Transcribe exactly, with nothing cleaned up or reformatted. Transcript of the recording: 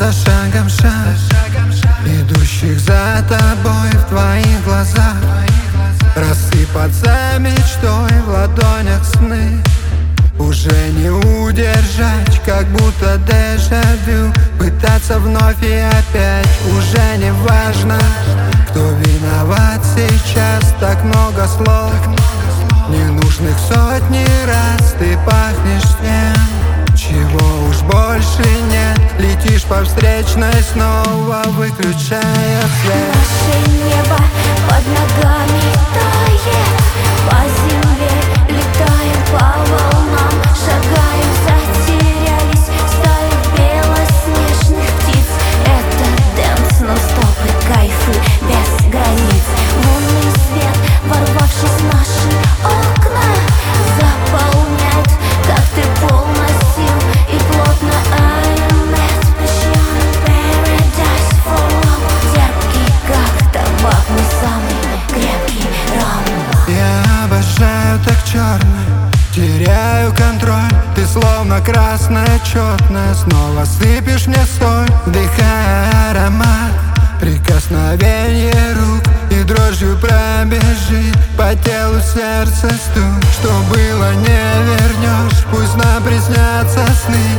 за шагом шаг, идущих за тобой в твоих глазах. Рассыпаться мечтой в ладонях сны, уже не удержать, как будто дежавю. Пытаться вновь и опять, уже не важно, кто виноват сейчас. Так много слов, ненужных сотни раз. Ты пахнешь тем, чего уж больше нет. Летишь по встречной, снова выключая свет. Наше небо под ногами тает, по земле летаем, по волнам шагаем. Затерялись в стае белоснежных птиц. Это дэнс, нон-стоп и кайфы без границ. Лунный свет, ворвавшись в наши окна, заполняет, как ты полна сил и плотно. I am at passion paradise for love. Терпкий, как табак, мой самый крепкий ром. Я обожаю так черный, теряю контроль. Ты словно красная четная, снова сыпешь мне соль. Вдыхая аромат, прикосновение рук, и дрожью пробежит по телу сердце стук. Что было, не вернешь, пусть нам приснятся сны.